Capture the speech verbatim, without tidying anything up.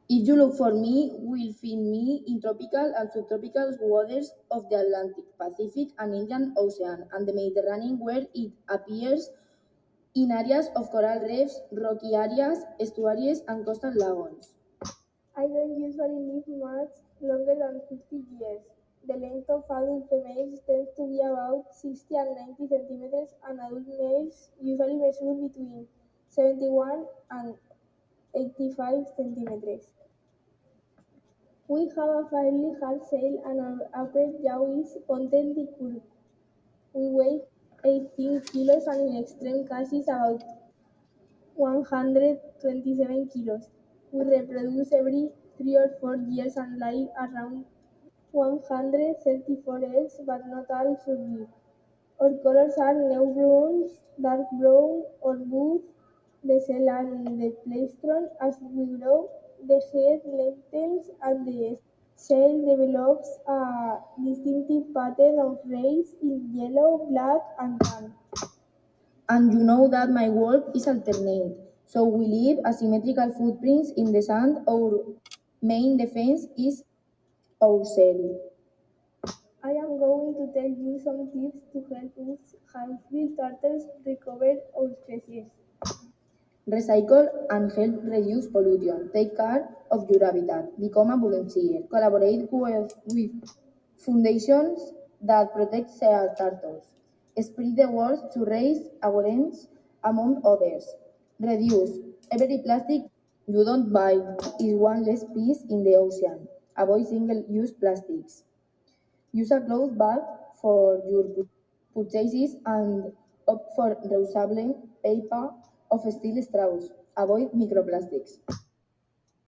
If you look for me, will find me in tropical and subtropical waters of the Atlantic, Pacific, and Indian Ocean, and the Mediterranean, where it appears in areas of coral reefs, rocky areas, estuaries, and coastal lagoons. I don't usually live much longer than fifty years. The length of adult females tends to be about sixty and ninety centimeters, and adult males usually measure between seventy-one and eighty-five centimeters. We have a fairly hard shell and our upper jaw is pointedly curved. We weigh eighteen kilos and in extreme cases about one hundred twenty-seven kilos. We reproduce every three or four years and lay around one hundred thirty-four eggs, but not all survive. Our colors are neo browns, dark brown, or both the shell and the plastron. As we grow, the head lengthens and the shell develops a distinctive pattern of rays in yellow, black, and tan. And you know that my work is alternate, so we leave asymmetrical footprints in the sand. Our main defense is our shell. I am going to tell you some tips to help us Huntsville turtles recover our species. Recycle and help reduce pollution. Take care of your habitat. Become a volunteer. Collaborate with, with foundations that protect sea turtles. Spread the word to raise awareness among others. Reduce. Every plastic you don't buy is one less piece in the ocean. Avoid single-use plastics. Use a cloth bag for your purchases and opt for reusable paper of steel straws. Avoid microplastics.